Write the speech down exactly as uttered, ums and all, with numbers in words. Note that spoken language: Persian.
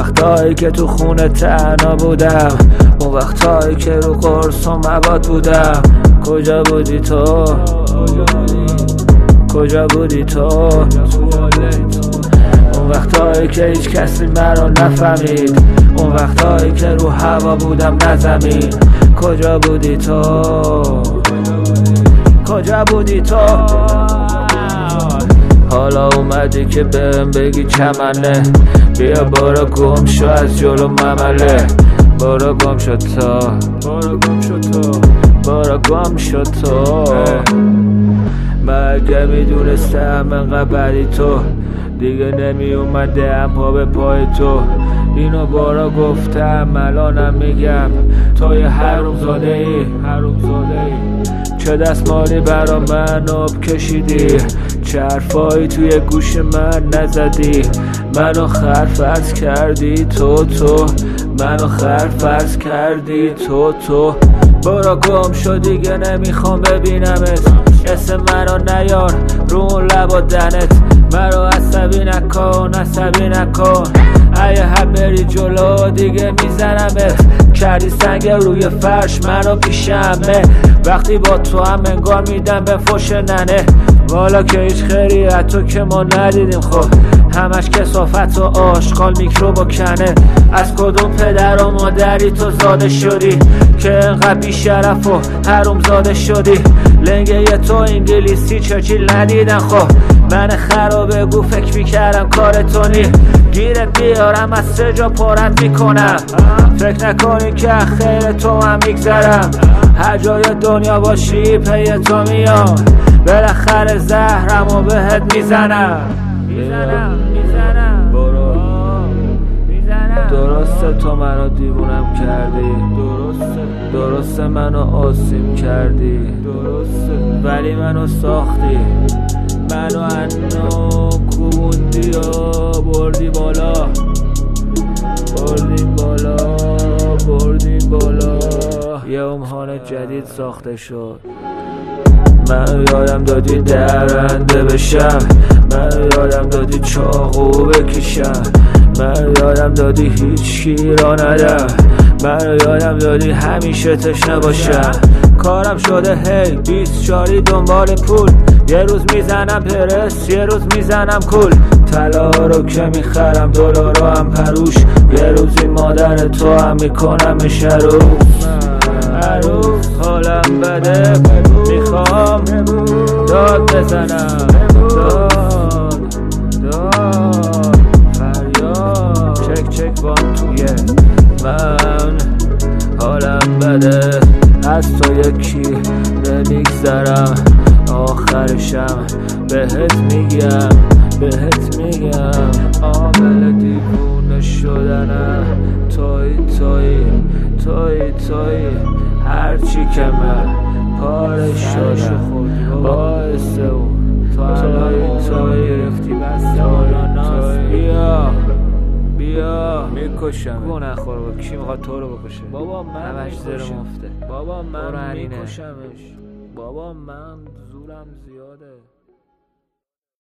وقتایی که تو خونه تنها بودم، اون وقتایی که رو قرص و مواد بودم. کجا بودی تو؟ کجا بودی تو؟ اون وقتایی که هیچ کسی مرا نفهمید، اون وقتایی که رو هوا بودم نه زمین. کجا بودی تو؟ کجا بودی تو؟ حالا اومدی که بهم بگی چمنه، بیا برو گم شو از جلو ممله. برو گم شو تو، برو گم شو تو، برو گم شو تو. مگه میدونستم انقدر بدی تو، دیگه نمی اومدم پا به پای تو. اینو بارا گفتم الانم میگم، توی حروم زاده ای، حروم زاده ای. چه دستمالی برا من آب کشیدی، چه حرفایی توی گوش من نزدی. منو خر فرض کردی تو تو، منو خر فرض کردی تو تو. برو گم شو دیگه نمیخوام ببینمت، اسم منو نیار رو اون لب و دنت. منو عصبی نکن، عصبی نکن، اگه هم بری جلو دیگه میزنمت. کردی سنگ روی فرش منو پیشمه، وقتی با تو هم انگار میدم به فوش ننه. والا که هیچ خیری تو که ما ندیدیم، خب همش کثافت و آشغال میکروب و کنه. از کدوم پدر و مادری تو زاده شدی که انقدر بی شرف و حروم زاده شدی؟ لنگه تو انگلیسی چرچیل ندیدن، خب من خرابه گو فکر میکردم کار تو نی. گیرت بیارم از سه جا پارت میکنم، فکر نکنی که خیر تو هم میگذرم. هر جای دنیا باشی پی تو میام، بالاخره زهرمو بهت میزنم میزنم میزنم برو میزنم. درسته تو منو دیوونم کردی، درسته درسته منو آسیب کردی، درسته ولی منو ساختی. منو انو کوبوندی و بردی بالا، بردی بالا، بردی بالا. یه امهان جدید ساخته شد. من یادم دادی درنده بشم، من یادم دادی چاقو بکشم، من یادم دادی هیچ کی را ندم، من یادم دادی همیشه تشنه باشم. کارم شده هی بیست چاری دنبال پول، یه روز میزنم پرس یه روز میزنم کول. طلا رو که میخرم دلار رو هم پروش، یه روزی مادر تو هم میکنمش عروس. عروس حالم بده میخوام داد بزنم، داد داد فریاد چک چک وان توی من. حالم بده از تو یکی نمیگذرم، آخرشم بهت میگم بهت میگم. عامل دیوونه شدنم توی توی توی توی، هرچی که من پاره شدم باعث اون توی توی گرفتی بس توی. بیا بیا میکشم، گو نخور با کی میخواد تو رو بکشه؟ بابا من همش زیر مفته، بابا من میکشمش، بابا من زورم زیاده.